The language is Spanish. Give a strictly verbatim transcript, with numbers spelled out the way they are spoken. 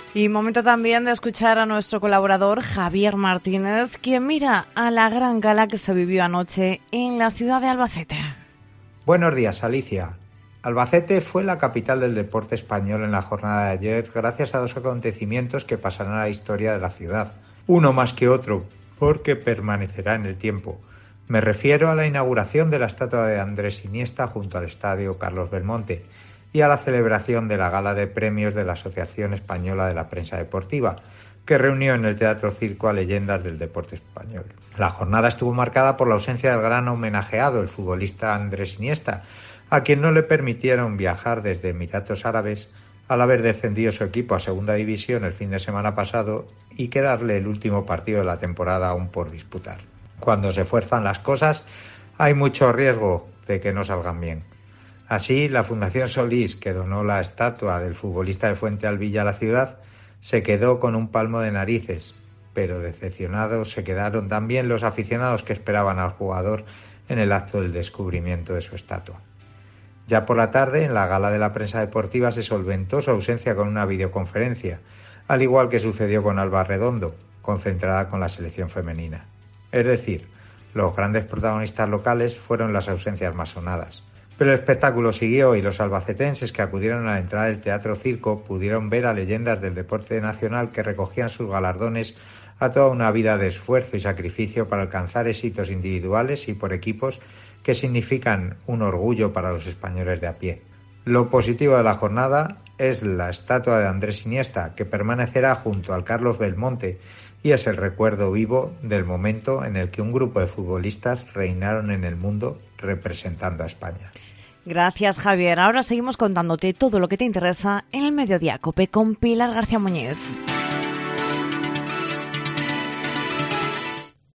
Y momento también de escuchar a nuestro colaborador Javier Martínez, quien mira a la gran gala que se vivió anoche en la ciudad de Albacete. Buenos días, Alicia. Albacete fue la capital del deporte español en la jornada de ayer gracias a dos acontecimientos que pasarán a la historia de la ciudad. Uno más que otro, porque permanecerá en el tiempo. Me refiero a la inauguración de la estatua de Andrés Iniesta junto al estadio Carlos Belmonte y a la celebración de la gala de premios de la Asociación Española de la Prensa Deportiva, que reunió en el Teatro Circo a leyendas del deporte español. La jornada estuvo marcada por la ausencia del gran homenajeado, el futbolista Andrés Iniesta, a quien no le permitieron viajar desde Emiratos Árabes al haber descendido su equipo a Segunda División el fin de semana pasado y quedarle el último partido de la temporada aún por disputar. Cuando se fuerzan las cosas, hay mucho riesgo de que no salgan bien. Así, la Fundación Solís, que donó la estatua del futbolista de Fuente Alvilla a la ciudad, se quedó con un palmo de narices, pero decepcionados se quedaron también los aficionados que esperaban al jugador en el acto del descubrimiento de su estatua. Ya por la tarde, en la gala de la prensa deportiva, se solventó su ausencia con una videoconferencia, al igual que sucedió con Alba Redondo, concentrada con la selección femenina. Es decir, los grandes protagonistas locales fueron las ausencias más sonadas. Pero el espectáculo siguió y los albacetenses que acudieron a la entrada del Teatro Circo pudieron ver a leyendas del deporte nacional que recogían sus galardones a toda una vida de esfuerzo y sacrificio para alcanzar éxitos individuales y por equipos que significan un orgullo para los españoles de a pie. Lo positivo de la jornada es la estatua de Andrés Iniesta, que permanecerá junto al Carlos Belmonte y es el recuerdo vivo del momento en el que un grupo de futbolistas reinaron en el mundo representando a España. Gracias, Javier. Ahora seguimos contándote todo lo que te interesa en el Mediodía COPE con Pilar García Muñiz.